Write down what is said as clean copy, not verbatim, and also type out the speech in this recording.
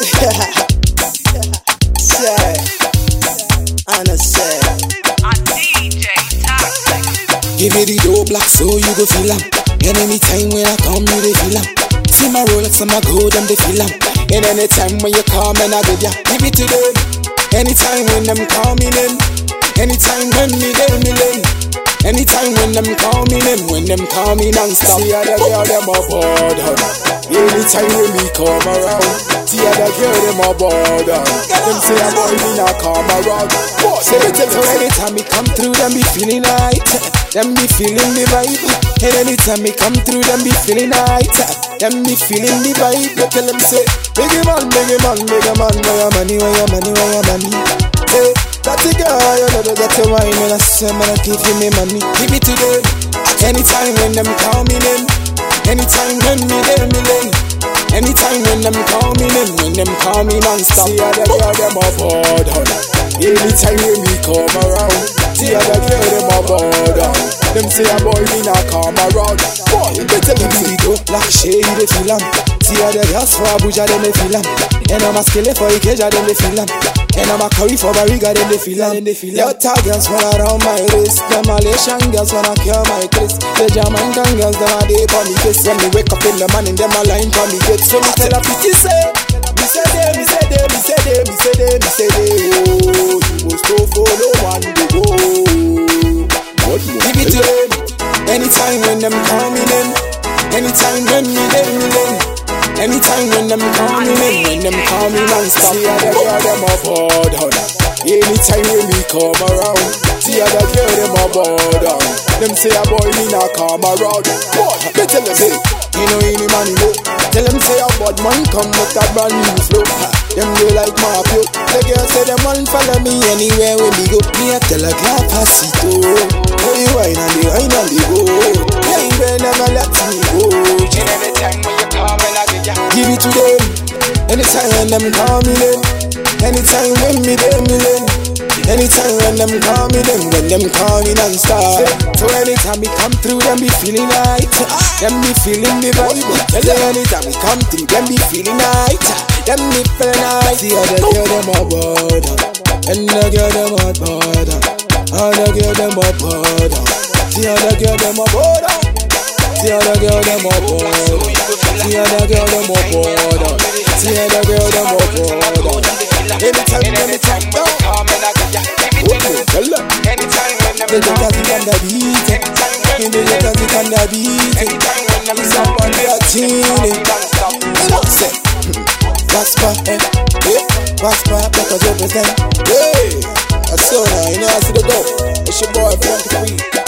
Say, Anna say, A DJ Toxic. Give me the dough black so you go feel am. And anytime when I come you they feel am. See my Rolex and my gold them they feel am. And anytime when you come and I give ya, give it to them. Anytime when them coming in, anytime when me them in. Anytime when them coming in, when them coming and stop. See other girl them aboard. Anytime when me come around, see other girl them aboard. Them say I'm boy me not come around. So anytime me come through, them be feeling right. Them be feeling the vibe. And anytime me come through, them be feeling right. Them be feeling the vibe. You tell them say, biggie man, where your money, where your money, where your money, where your money. Hey, that's a girl, you know they get to wine when I say, man, I give you me money. Give it to them. Anytime when them coming in, anytime when me them in. Anytime when them coming in, when them coming and stop. See other girl them aboard. Anytime when me come around, see other girl them aboard. Them say a boy me not come around. Boy, you better give me the dope like shade they feel am. See other girls for Abuja them they feel am. And I'm a skillet for Ikeja them they feel am. And I'm a curry for Bariga them they feel am. Your tag girls when around my wrist. The Malaysian girls when I cure my kiss. The Jamaican girls them a day for me kiss. When me wake up in the morning them a line for me get. So me tell a pity say, me say they, me say they, me say they, me say they, me say they. Oh, you must go follow one to go. Give it to them. Anytime when them coming in, anytime when me them in. Anytime when them coming in, when them coming and stop. See other girl them aboard. Anytime when me come around, see other girl them aboard. Them say a boy me not come around. Boy, they tell them say, you know any man know. Tell them say a bad man come with a brand new flow. Them they like my pure. The girl say them want follow me anywhere when we go. Me a tell a girl pass it oh. Oh you wine and the go. Yeah you better never let me go. Anytime when you come and I get ya, give it to them. Anytime when them coming in, anytime when me them in. Anytime when them coming in, when them coming and start. So anytime we come through, them be feeling right. Them be feeling the vibe. So anytime we come through, them be feeling right. Them be feeling right. See how the girl them aboard, and the girl them aboard, all the girl them aboard. See how the girl them aboard. See how the girl them aboard. See how the girl them aboard. See how the girl them aboard. Anytime when they come and I get ya, give it to them. Anytime when them come, they the beat. They the beat. Anytime when them come, they are tuning. Prosper, prosper, because you represent. Hey, that's so now, you know I see the dope. It's your boy, Frankie.